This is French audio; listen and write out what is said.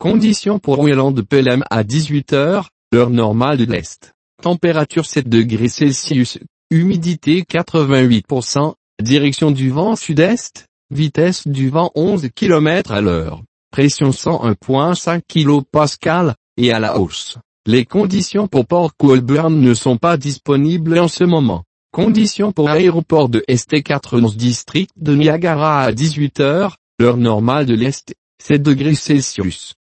Conditions pour Wayland Pelham à 18 heures, l'heure normale de l'Est. Température 7 degrés Celsius, humidité 88%, direction du vent sud-est, vitesse du vent 11 km à l'heure, pression 101,5 kPa, et à la hausse. Les conditions pour Port Colborne ne sont pas disponibles en ce moment. Conditions pour aéroport de St. District de Niagara à 18 heures, l'heure normale de l'Est, 7 degrés Celsius.